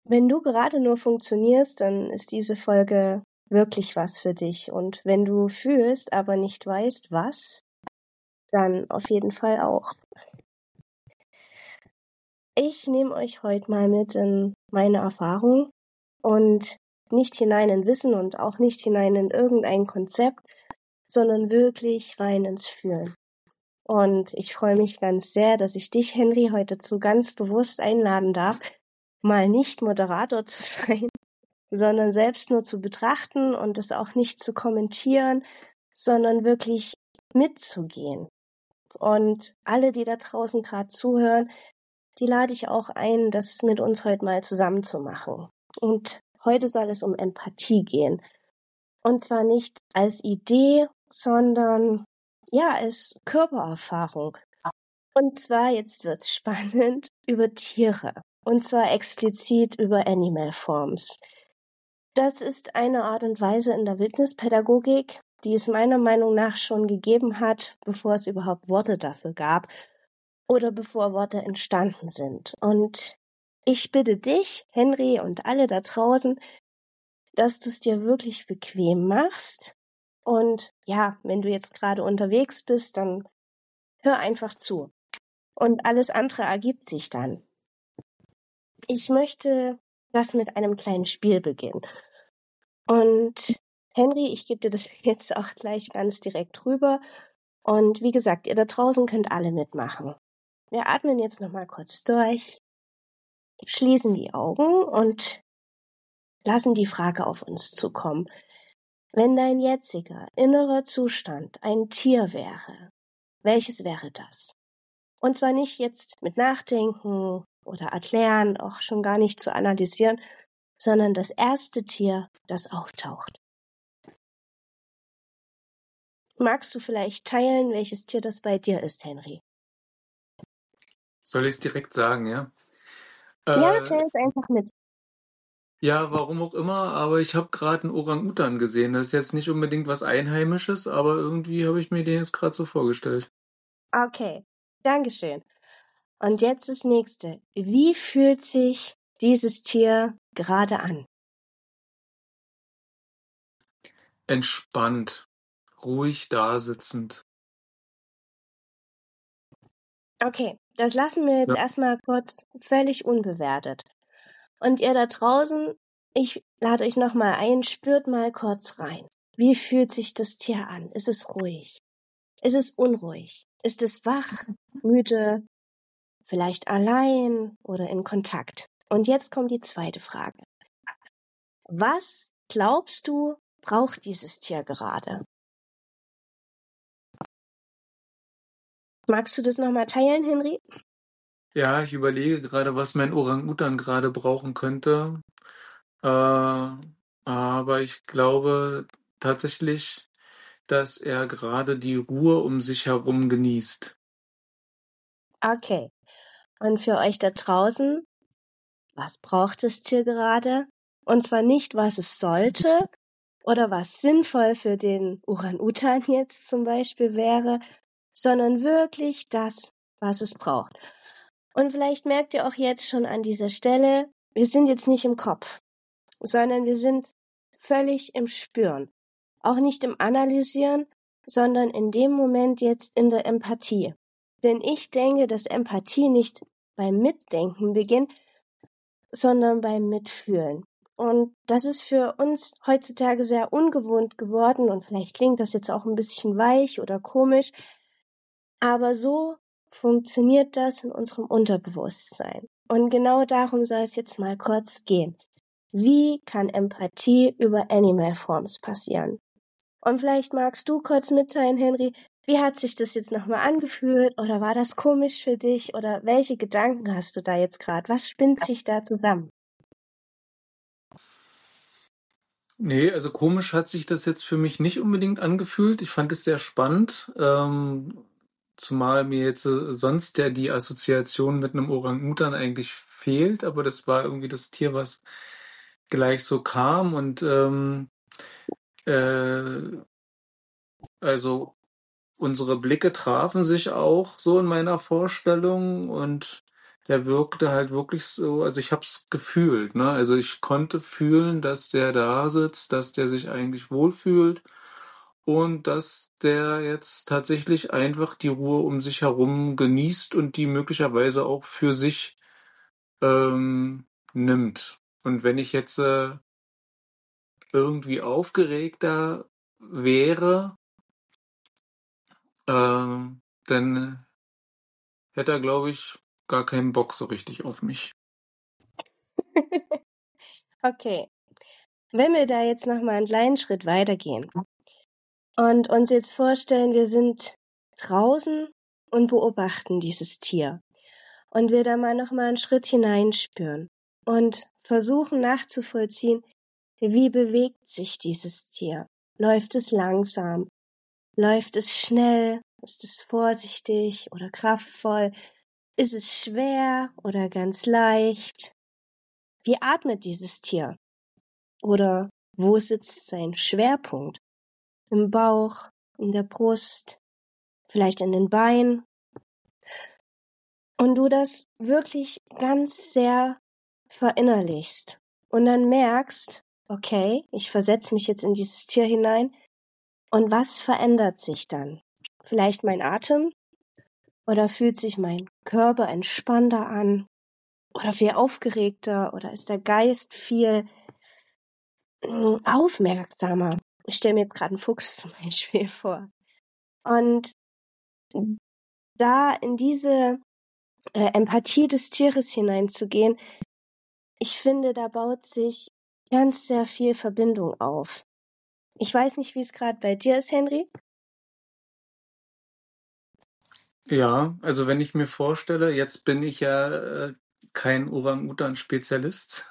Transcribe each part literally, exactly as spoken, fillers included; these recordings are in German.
Wenn du gerade nur funktionierst, dann ist diese Folge wirklich was für dich. Und wenn du fühlst, aber nicht weißt, was, dann auf jeden Fall auch. Ich nehme euch heute mal mit in meine Erfahrung und nicht hinein in Wissen und auch nicht hinein in irgendein Konzept, sondern wirklich rein ins Fühlen. Und ich freue mich ganz sehr, dass ich dich, Henry, heute zu ganz bewusst einladen darf, mal nicht Moderator zu sein, sondern selbst nur zu betrachten und es auch nicht zu kommentieren, sondern wirklich mitzugehen. Und alle, die da draußen gerade zuhören, die lade ich auch ein, das mit uns heute mal zusammen zu machen. Und heute soll es um Empathie gehen. Und zwar nicht als Idee, sondern ja, als Körpererfahrung. Und zwar, jetzt wird's spannend, über Tiere. Und zwar explizit über Animal Forms. Das ist eine Art und Weise in der Wildnispädagogik, die es meiner Meinung nach schon gegeben hat, bevor es überhaupt Worte dafür gab oder bevor Worte entstanden sind. Und ich bitte dich, Henry, und alle da draußen, dass du es dir wirklich bequem machst. Und ja, wenn du jetzt gerade unterwegs bist, dann hör einfach zu. Und alles andere ergibt sich dann. Ich möchte das mit einem kleinen Spiel beginnen. Und Henry, ich gebe dir das jetzt auch gleich ganz direkt rüber. Und wie gesagt, ihr da draußen könnt alle mitmachen. Wir atmen jetzt nochmal kurz durch, schließen die Augen und lassen die Frage auf uns zukommen. Wenn dein jetziger innerer Zustand ein Tier wäre, welches wäre das? Und zwar nicht jetzt mit Nachdenken oder Erklären, auch schon gar nicht zu analysieren, sondern das erste Tier, das auftaucht. Magst du vielleicht teilen, welches Tier das bei dir ist, Henry? Soll ich es direkt sagen, ja? Ja, Äh, teil es einfach mit. ja, warum auch immer, aber ich habe gerade einen Orang-Utan gesehen. Das ist jetzt nicht unbedingt was Einheimisches, aber irgendwie habe ich mir den jetzt gerade so vorgestellt. Okay, Dankeschön. Und jetzt das nächste. Wie fühlt sich dieses Tier gerade an? Entspannt, ruhig dasitzend. Okay, das lassen wir jetzt Ja. erstmal kurz völlig unbewertet. Und ihr da draußen, ich lade euch nochmal ein, spürt mal kurz rein. Wie fühlt sich das Tier an? Ist es ruhig? Ist es unruhig? Ist es wach, müde, vielleicht allein oder in Kontakt? Und jetzt kommt die zweite Frage. Was glaubst du, braucht dieses Tier gerade? Magst du das nochmal teilen, Henry? Ja, ich überlege gerade, was mein Orang-Utan gerade brauchen könnte. Äh, aber ich glaube tatsächlich, dass er gerade die Ruhe um sich herum genießt. Okay. Und für euch da draußen, was braucht das Tier gerade? Und zwar nicht, was es sollte oder was sinnvoll für den Orang-Utan jetzt zum Beispiel wäre, sondern wirklich das, was es braucht. Und vielleicht merkt ihr auch jetzt schon an dieser Stelle, wir sind jetzt nicht im Kopf, sondern wir sind völlig im Spüren. Auch nicht im Analysieren, sondern in dem Moment jetzt in der Empathie. Denn ich denke, dass Empathie nicht beim Mitdenken beginnt, sondern beim Mitfühlen. Und das ist für uns heutzutage sehr ungewohnt geworden und vielleicht klingt das jetzt auch ein bisschen weich oder komisch, aber so funktioniert das in unserem Unterbewusstsein. Und genau darum soll es jetzt mal kurz gehen. Wie kann Empathie über Animal Forms passieren? Und vielleicht magst du kurz mitteilen, Henry, wie hat sich das jetzt nochmal angefühlt oder war das komisch für dich oder welche Gedanken hast du da jetzt gerade? Was spinnt sich da zusammen? Nee, also komisch hat sich das jetzt für mich nicht unbedingt angefühlt. Ich fand es sehr spannend, ähm, zumal mir jetzt äh, sonst ja die Assoziation mit einem Orang-Utan eigentlich fehlt, aber das war irgendwie das Tier, was gleich so kam und ähm, äh, also unsere Blicke trafen sich auch so in meiner Vorstellung und der wirkte halt wirklich so, also ich habe es gefühlt, ne? Also ich konnte fühlen, dass der da sitzt, dass der sich eigentlich wohlfühlt und dass der jetzt tatsächlich einfach die Ruhe um sich herum genießt und die möglicherweise auch für sich ähm, nimmt. Und wenn ich jetzt äh, irgendwie aufgeregter wäre, ähm, dann hätte er, glaube ich, gar keinen Bock so richtig auf mich. Okay, wenn wir da jetzt noch mal einen kleinen Schritt weitergehen und uns jetzt vorstellen, wir sind draußen und beobachten dieses Tier und wir da mal noch mal einen Schritt hineinspüren und versuchen nachzuvollziehen, wie bewegt sich dieses Tier? Läuft es langsam? Läuft es schnell? Ist es vorsichtig oder kraftvoll? Ist es schwer oder ganz leicht? Wie atmet dieses Tier? Oder wo sitzt sein Schwerpunkt? Im Bauch, in der Brust, vielleicht in den Beinen? Und du das wirklich ganz sehr verinnerlichst und dann merkst, okay, ich versetze mich jetzt in dieses Tier hinein und was verändert sich dann? Vielleicht mein Atem oder fühlt sich mein Körper entspannter an oder viel aufgeregter oder ist der Geist viel mm, aufmerksamer? Ich stelle mir jetzt gerade einen Fuchs zum Beispiel vor. Und da in diese äh, Empathie des Tieres hineinzugehen, ich finde, da baut sich ganz sehr viel Verbindung auf. Ich weiß nicht, wie es gerade bei dir ist, Henry. Ja, also wenn ich mir vorstelle, jetzt bin ich ja äh, kein Orang-Utan-Spezialist,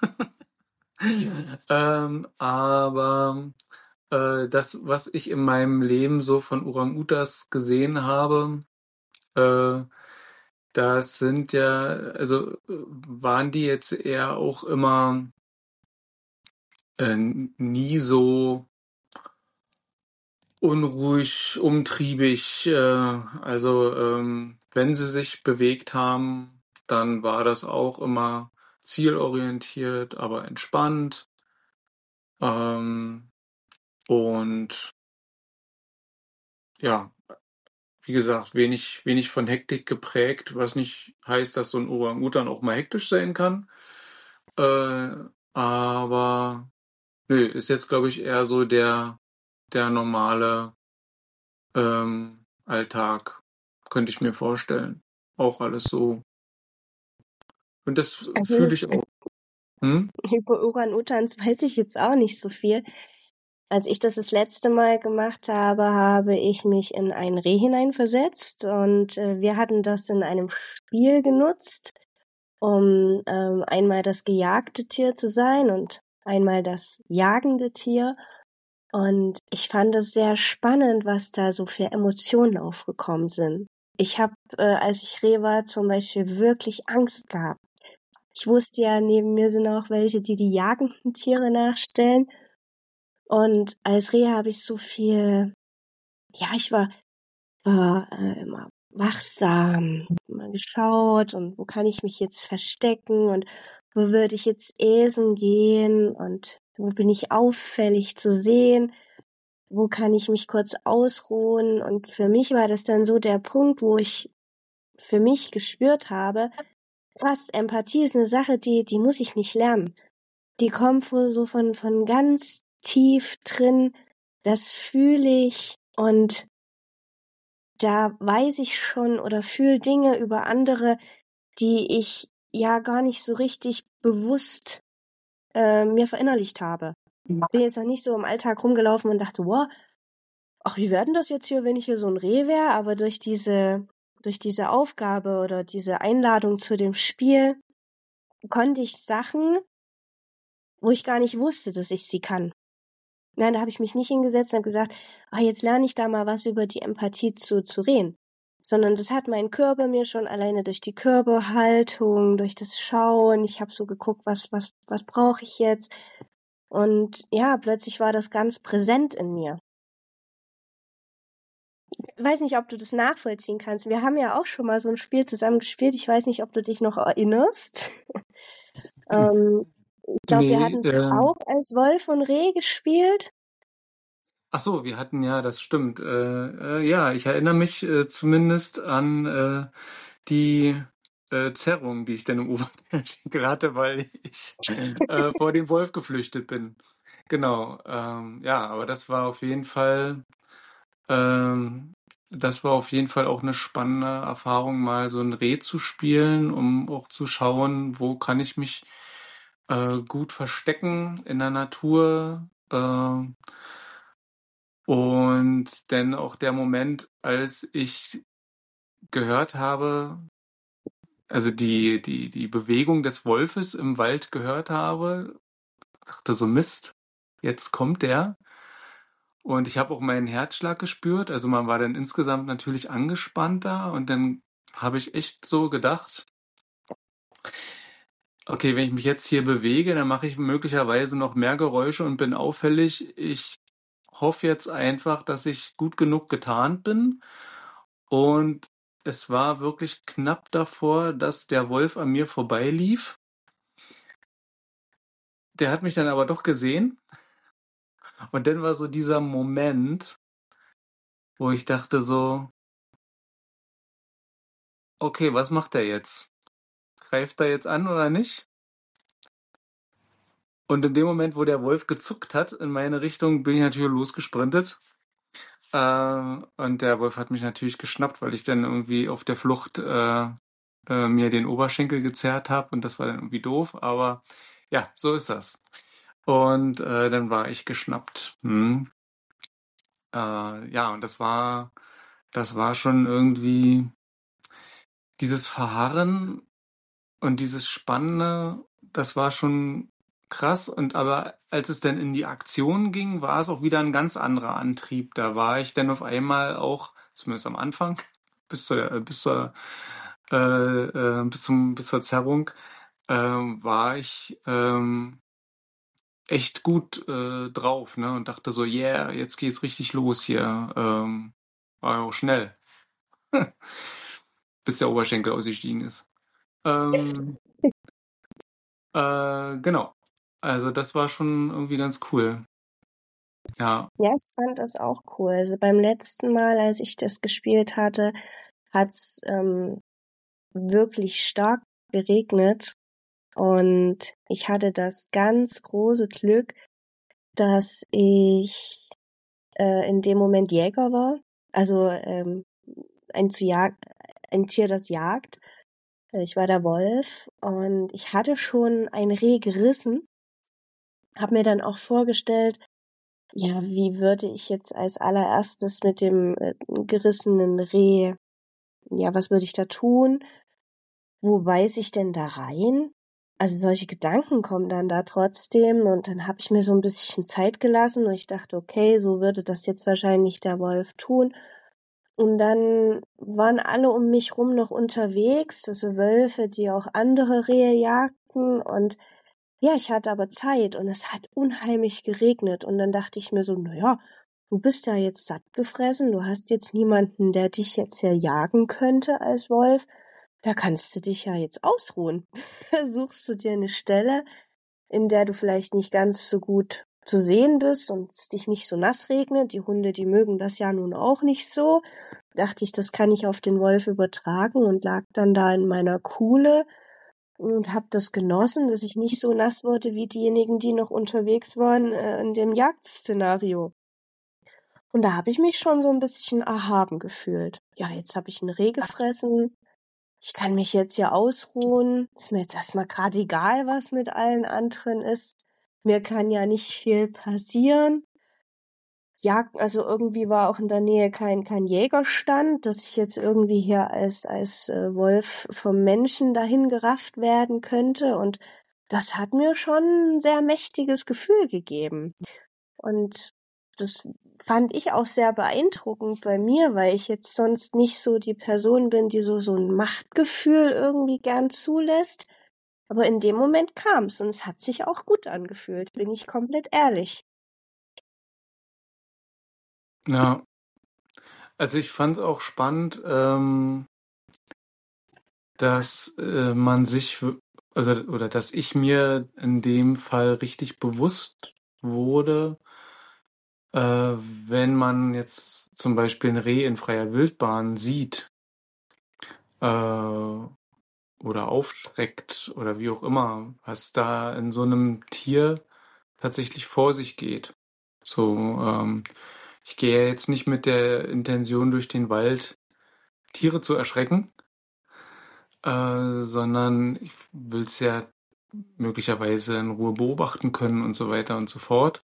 ähm, aber äh, das, was ich in meinem Leben so von Orang-Utas gesehen habe, äh, das sind ja, also äh, waren die jetzt eher auch immer äh, nie so unruhig, umtriebig. Äh, also ähm, wenn sie sich bewegt haben, dann war das auch immer zielorientiert, aber entspannt. Ähm, und ja, wie gesagt, wenig, wenig von Hektik geprägt, was nicht heißt, dass so ein Orang-Utan auch mal hektisch sein kann. Äh, aber nö, ist jetzt, glaube ich, eher so der, der normale ähm, Alltag, könnte ich mir vorstellen. Auch alles so. Und das Also fühle ich auch. Hm? über Orang-Utans weiß ich jetzt auch nicht so viel. Als ich das das letzte Mal gemacht habe, habe ich mich in ein Reh hineinversetzt und äh, wir hatten das in einem Spiel genutzt, um ähm, einmal das gejagte Tier zu sein und einmal das jagende Tier. Und ich fand es sehr spannend, was da so für Emotionen aufgekommen sind. Ich habe, äh, als ich Reh war, zum Beispiel wirklich Angst gehabt. Ich wusste ja, neben mir sind auch welche, die die jagenden Tiere nachstellen. Und als Reh habe ich so viel, ja, ich war, war äh, immer wachsam, immer geschaut und wo kann ich mich jetzt verstecken und wo würde ich jetzt essen gehen und wo bin ich auffällig zu sehen, wo kann ich mich kurz ausruhen. Und für mich war das dann so der Punkt, wo ich für mich gespürt habe, was, Empathie ist eine Sache, die, die muss ich nicht lernen. Die kommt so von, von ganz tief drin, das fühle ich und da weiß ich schon oder fühle Dinge über andere, die ich ja gar nicht so richtig bewusst äh, mir verinnerlicht habe. Bin jetzt noch nicht so im Alltag rumgelaufen und dachte, wow, ach, wie wäre denn das jetzt hier, wenn ich hier so ein Reh wäre? Aber durch diese, durch diese Aufgabe oder diese Einladung zu dem Spiel konnte ich Sachen, wo ich gar nicht wusste, dass ich sie kann. Nein, da habe ich mich nicht hingesetzt und habe gesagt, ah, jetzt lerne ich da mal was über die Empathie zu, zu reden. Sondern das hat mein Körper mir schon alleine durch die Körperhaltung, durch das Schauen. Ich habe so geguckt, was, was, was brauche ich jetzt? Und ja, plötzlich war das ganz präsent in mir. Ich weiß nicht, ob du das nachvollziehen kannst. Wir haben ja auch schon mal so ein Spiel zusammen gespielt. Ich weiß nicht, ob du dich noch erinnerst. ähm, ich glaube, wir Nee, hatten äh, auch als Wolf und Reh gespielt. ach so, wir hatten ja, das stimmt. Äh, äh, ja, ich erinnere mich äh, zumindest an äh, die äh, Zerrung, die ich dann im Oberschenkel hatte, weil ich äh, vor dem Wolf geflüchtet bin. Genau. Ähm, ja, aber das war auf jeden Fall, ähm, das war auf jeden Fall auch eine spannende Erfahrung, mal so ein Reh zu spielen, um auch zu schauen, wo kann ich mich äh, gut verstecken in der Natur. Äh, und dann auch der Moment, als ich gehört habe, also die, die, die Bewegung des Wolfes im Wald gehört habe, dachte so, Mist, jetzt kommt der. Und ich habe auch meinen Herzschlag gespürt. Also man war dann insgesamt natürlich angespannter. Und dann habe ich echt so gedacht, okay, wenn ich mich jetzt hier bewege, dann mache ich möglicherweise noch mehr Geräusche und bin auffällig. Ich hoffe jetzt einfach, dass ich gut genug getarnt bin. Und es war wirklich knapp davor, dass der Wolf an mir vorbeilief. Der hat mich dann aber doch gesehen. Und dann war so dieser Moment, wo ich dachte so, okay, was macht er jetzt? Greift er jetzt an oder nicht? Und in dem Moment, wo der Wolf gezuckt hat in meine Richtung, bin ich natürlich losgesprintet. Äh, und der Wolf hat mich natürlich geschnappt, weil ich dann irgendwie auf der Flucht äh, äh, mir den Oberschenkel gezerrt habe. Und das war dann irgendwie doof. Aber ja, so ist das. Und äh, dann war ich geschnappt. Hm. Äh, ja, und das war, das war schon irgendwie dieses Verharren und dieses Spannende, das war schon krass. Und aber als es dann in die Aktion ging, war es auch wieder ein ganz anderer Antrieb. Da war ich dann auf einmal auch, zumindest am Anfang, bis zur, äh, bis zur, äh, äh, bis zum, bis zur Zerrung, ähm, war ich ähm, echt gut äh, drauf, ne? Und dachte so, yeah, jetzt geht's richtig los hier. Ähm, war ja auch schnell, bis der Oberschenkel ausgestiegen ist. Ähm, Äh, genau. Also das war schon irgendwie ganz cool. Ja. Ja, ich fand das auch cool. Also beim letzten Mal, als ich das gespielt hatte, hat's ähm, wirklich stark geregnet und ich hatte das ganz große Glück, dass ich äh, in dem Moment Jäger war. Also ähm, ein, zu jag ein Tier, das jagt. Ich war der Wolf und ich hatte schon ein Reh gerissen, habe mir dann auch vorgestellt, ja, wie würde ich jetzt als allererstes mit dem äh, gerissenen Reh, ja, was würde ich da tun? Wo beiß ich denn da rein? Also solche Gedanken kommen dann da trotzdem und dann habe ich mir so ein bisschen Zeit gelassen und ich dachte, okay, so würde das jetzt wahrscheinlich der Wolf tun. Und dann waren alle um mich rum noch unterwegs, also Wölfe, die auch andere Rehe jagten und ja, ich hatte aber Zeit und es hat unheimlich geregnet und dann dachte ich mir so, na ja, du bist ja jetzt satt gefressen, du hast jetzt niemanden, der dich jetzt ja jagen könnte als Wolf, da kannst du dich ja jetzt ausruhen. Da suchst du dir eine Stelle, in der du vielleicht nicht ganz so gut zu sehen bist und es dich nicht so nass regnet. Die Hunde, die mögen das ja nun auch nicht so. Dachte ich, das kann ich auf den Wolf übertragen und lag dann da in meiner Kuhle und habe das genossen, dass ich nicht so nass wurde wie diejenigen, die noch unterwegs waren äh, in dem Jagdszenario. Und da habe ich mich schon so ein bisschen erhaben gefühlt. Ja, jetzt habe ich ein Reh gefressen. Ich kann mich jetzt hier ausruhen. Ist mir jetzt erstmal gerade egal, was mit allen anderen ist. Mir kann ja nicht viel passieren. Jagd, also irgendwie war auch in der Nähe kein kein Jägerstand, dass ich jetzt irgendwie hier als als äh, Wolf vom Menschen dahin gerafft werden könnte und das hat mir schon ein sehr mächtiges Gefühl gegeben. Und das fand ich auch sehr beeindruckend bei mir, weil ich jetzt sonst nicht so die Person bin, die so so ein Machtgefühl irgendwie gern zulässt. Aber in dem Moment kam's und es hat sich auch gut angefühlt, bin ich komplett ehrlich. Ja. Also ich fand auch spannend, ähm, dass äh, man sich, w- also, oder dass ich mir in dem Fall richtig bewusst wurde, äh, wenn man jetzt zum Beispiel ein Reh in freier Wildbahn sieht, äh, oder aufschreckt oder wie auch immer, was da in so einem Tier tatsächlich vor sich geht. So, ähm, ich gehe ja jetzt nicht mit der Intention durch den Wald, Tiere zu erschrecken, äh, sondern ich will es ja möglicherweise in Ruhe beobachten können und so weiter und so fort.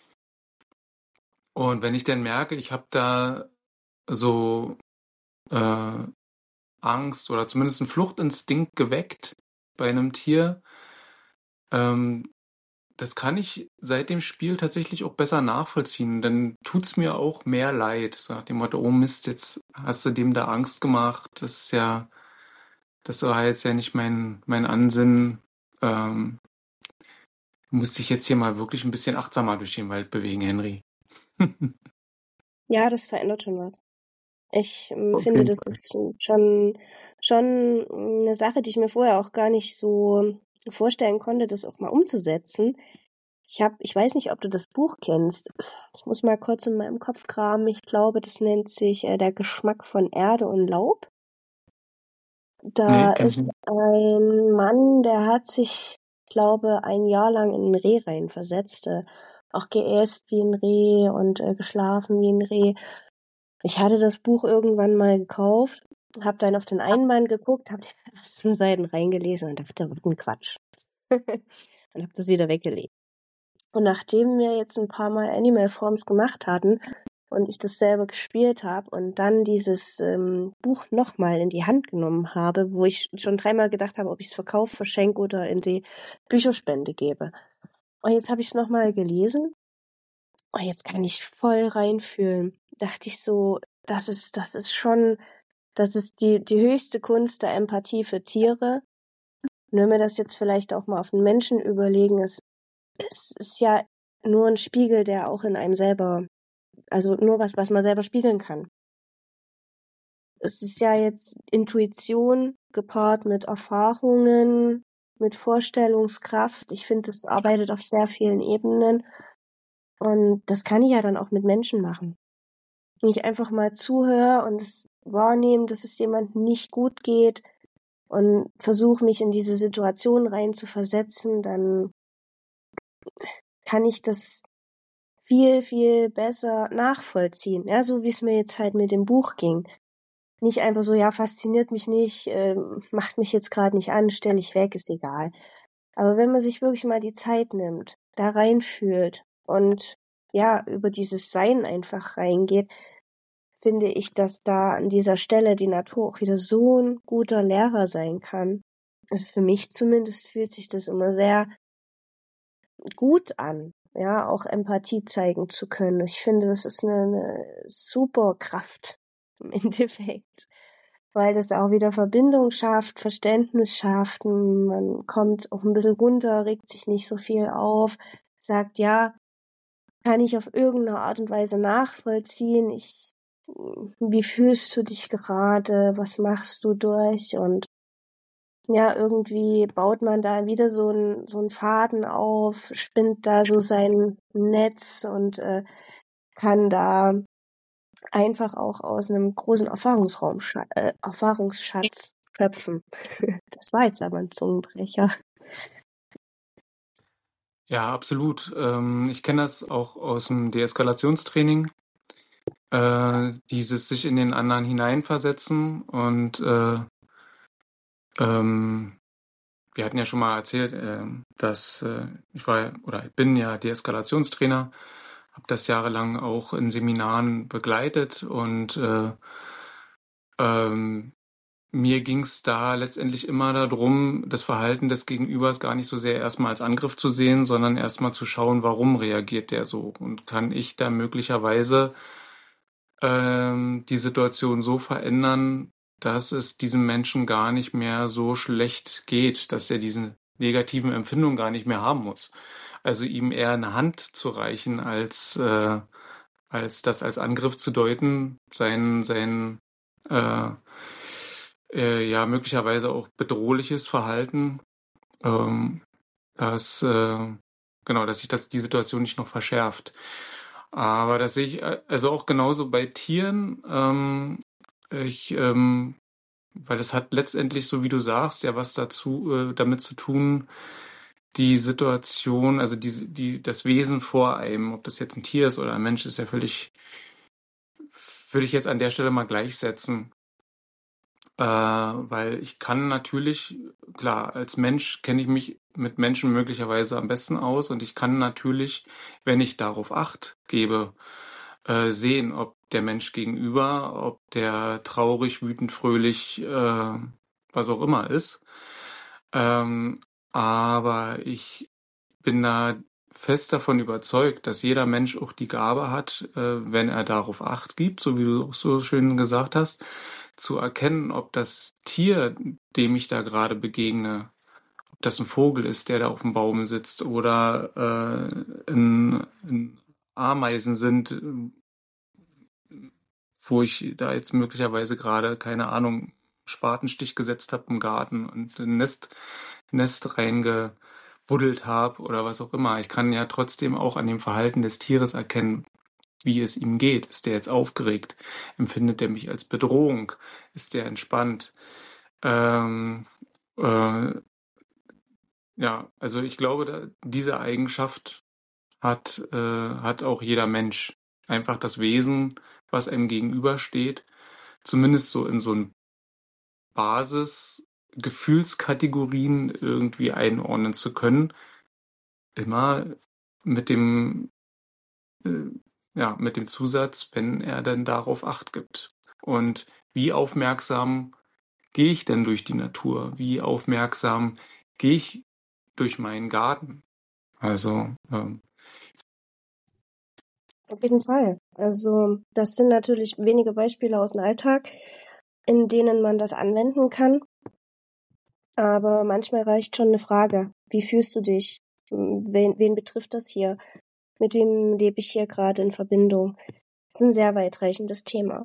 Und wenn ich dann merke, ich habe da so äh, Angst oder zumindest einen Fluchtinstinkt geweckt bei einem Tier, ähm, das kann ich seit dem Spiel tatsächlich auch besser nachvollziehen. Dann tut's mir auch mehr leid. So nach dem Motto, oh Mist, jetzt hast du dem da Angst gemacht. Das ist ja, das war jetzt ja nicht mein, mein Ansinnen. Ähm, musste ich jetzt hier mal wirklich ein bisschen achtsamer durch den Wald bewegen, Henry. Ja, das verändert schon was. Ich ähm, Auf finde, jeden das Fall. ist schon, schon eine Sache, die ich mir vorher auch gar nicht so vorstellen konnte, das auch mal umzusetzen. Ich habe, ich weiß nicht, ob du das Buch kennst. Ich muss mal kurz in meinem Kopf graben. Ich glaube, das nennt sich äh, Der Geschmack von Erde und Laub. Nee, Da kenn ich ist nicht. ein Mann, der hat sich, ich glaube, ein Jahr lang in ein Reh reinversetzt, äh, auch geäst wie ein Reh und äh, geschlafen wie ein Reh. Ich hatte das Buch irgendwann mal gekauft, habe dann auf den Einband geguckt, habe die ersten Seiten reingelesen und dachte, was ein Quatsch. Und habe das wieder weggelegt. Und nachdem wir jetzt ein paar Mal Animal Forms gemacht hatten und ich das selber gespielt habe und dann dieses ähm, Buch nochmal in die Hand genommen habe, wo ich schon dreimal gedacht habe, ob ich es verkaufe, verschenke oder in die Bücherspende gebe. Und jetzt habe ich es nochmal gelesen und jetzt kann ich voll reinfühlen. Dachte ich so, das ist, das ist schon, das ist die, die höchste Kunst der Empathie für Tiere. Und wenn wir das jetzt vielleicht auch mal auf den Menschen überlegen, es, es ist ja nur ein Spiegel, der auch in einem selber, also nur was, was man selber spiegeln kann. Es ist ja jetzt Intuition gepaart mit Erfahrungen, mit Vorstellungskraft. Ich finde, das arbeitet auf sehr vielen Ebenen und das kann ich ja dann auch mit Menschen machen. Wenn ich einfach mal zuhöre und es wahrnehme, dass es jemandem nicht gut geht und versuche mich in diese Situation rein zu versetzen, dann kann ich das viel, viel besser nachvollziehen. Ja, so wie es mir jetzt halt mit dem Buch ging. Nicht einfach so, ja, fasziniert mich nicht, ähm, macht mich jetzt gerade nicht an, stelle ich weg, ist egal. Aber wenn man sich wirklich mal die Zeit nimmt, da reinfühlt und ja, über dieses Sein einfach reingeht, finde ich, dass da an dieser Stelle die Natur auch wieder so ein guter Lehrer sein kann. Also für mich zumindest fühlt sich das immer sehr gut an, ja, auch Empathie zeigen zu können. Ich finde, das ist eine, eine super Kraft im Endeffekt, weil das auch wieder Verbindung schafft, Verständnis schafft, man kommt auch ein bisschen runter, regt sich nicht so viel auf, sagt, ja, kann ich auf irgendeine Art und Weise nachvollziehen, ich, wie fühlst du dich gerade, was machst du durch und ja, irgendwie baut man da wieder so ein so ein Faden auf, spinnt da so sein Netz und äh, kann da einfach auch aus einem großen Erfahrungsraum scha- äh, Erfahrungsschatz schöpfen. Das war jetzt aber ein Zungenbrecher. Ja, absolut. Ähm, ich kenne das auch aus dem Deeskalationstraining. Äh, dieses sich in den anderen hineinversetzen und äh, ähm, wir hatten ja schon mal erzählt, äh, dass äh, ich war oder ich bin ja Deeskalationstrainer, habe das jahrelang auch in Seminaren begleitet und äh, ähm, mir ging es da letztendlich immer darum, das Verhalten des Gegenübers gar nicht so sehr erstmal als Angriff zu sehen, sondern erstmal zu schauen, warum reagiert der so und kann ich da möglicherweise ähm, die Situation so verändern, dass es diesem Menschen gar nicht mehr so schlecht geht, dass er diese negativen Empfindungen gar nicht mehr haben muss. Also ihm eher eine Hand zu reichen, als äh, als das als Angriff zu deuten, sein, sein äh, äh, ja möglicherweise auch bedrohliches Verhalten, ähm, dass äh, genau, dass sich das die Situation nicht noch verschärft. Aber das sehe ich äh, also auch genauso bei Tieren. Ähm, ich, ähm, weil es hat letztendlich, so wie du sagst, ja was dazu äh, damit zu tun, die Situation, also die, die, das Wesen vor einem, ob das jetzt ein Tier ist oder ein Mensch, ist ja völlig, würde ich jetzt an der Stelle mal gleichsetzen. Äh, weil ich kann natürlich, klar, als Mensch kenne ich mich mit Menschen möglicherweise am besten aus und ich kann natürlich, wenn ich darauf Acht gebe, äh, sehen, ob der Mensch gegenüber, ob der traurig, wütend, fröhlich, äh, was auch immer ist. Ähm, aber ich bin da fest davon überzeugt, dass jeder Mensch auch die Gabe hat, äh, wenn er darauf Acht gibt, so wie du auch so schön gesagt hast, zu erkennen, ob das Tier, dem ich da gerade begegne, ob das ein Vogel ist, der da auf dem Baum sitzt oder äh, ein, ein Ameisen sind, wo ich da jetzt möglicherweise gerade, keine Ahnung, Spatenstich gesetzt habe im Garten und ein Nest, Nest reingebuddelt habe oder was auch immer. Ich kann ja trotzdem auch an dem Verhalten des Tieres erkennen, wie es ihm geht. Ist der jetzt aufgeregt? Empfindet er mich als Bedrohung? Ist der entspannt? Ähm, äh, ja, also ich glaube, da, diese Eigenschaft hat, äh, hat auch jeder Mensch. Einfach das Wesen, was einem gegenübersteht, zumindest so in so ein Basis-Gefühlskategorien irgendwie einordnen zu können, immer mit dem, äh, ja, mit dem Zusatz, wenn er dann darauf Acht gibt. Und wie aufmerksam gehe ich denn durch die Natur? Wie aufmerksam gehe ich durch meinen Garten? Also, ähm, Auf jeden Fall. Also das sind natürlich wenige Beispiele aus dem Alltag, in denen man das anwenden kann. Aber manchmal reicht schon eine Frage. Wie fühlst du dich? Wen, wen betrifft das hier? Mit wem lebe ich hier gerade in Verbindung? Das ist ein sehr weitreichendes Thema.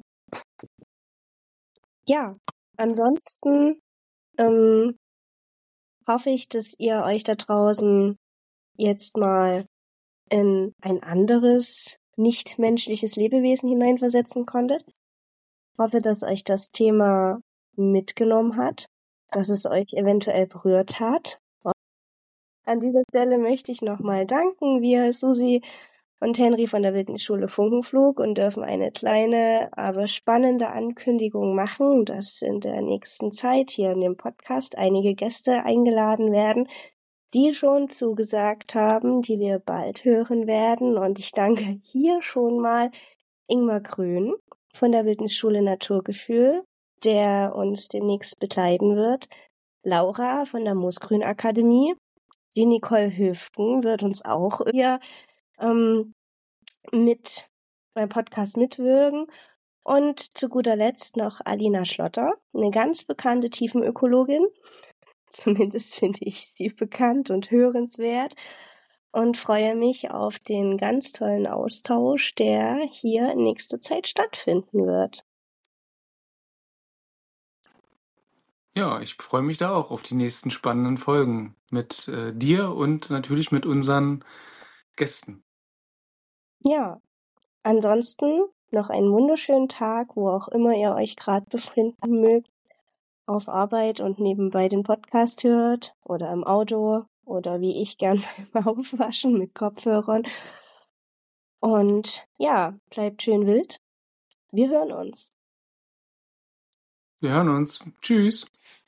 Ja, ansonsten ähm, hoffe ich, dass ihr euch da draußen jetzt mal in ein anderes, nicht-menschliches Lebewesen hineinversetzen konntet. Ich hoffe, dass euch das Thema mitgenommen hat, dass es euch eventuell berührt hat. An dieser Stelle möchte ich nochmal danken. Wir, Susi und Henry von der Wildnisschule Funkenflug, und dürfen eine kleine, aber spannende Ankündigung machen, dass in der nächsten Zeit hier in dem Podcast einige Gäste eingeladen werden, die schon zugesagt haben, die wir bald hören werden. Und ich danke hier schon mal Ingmar Grün von der Wildnisschule Naturgefühl, der uns demnächst begleiten wird, Laura von der Moosgrün Akademie, die Nicole Höfgen wird uns auch hier ähm, mit beim Podcast mitwirken. Und zu guter Letzt noch Alina Schlotter, eine ganz bekannte Tiefenökologin. Zumindest finde ich sie bekannt und hörenswert. Und freue mich auf den ganz tollen Austausch, der hier in nächster Zeit stattfinden wird. Ja, ich freue mich da auch auf die nächsten spannenden Folgen mit äh, dir und natürlich mit unseren Gästen. Ja, ansonsten noch einen wunderschönen Tag, wo auch immer ihr euch gerade befinden mögt, auf Arbeit und nebenbei den Podcast hört oder im Auto oder wie ich gern beim Aufwaschen mit Kopfhörern. Und ja, bleibt schön wild. Wir hören uns. Wir hören uns. Tschüss.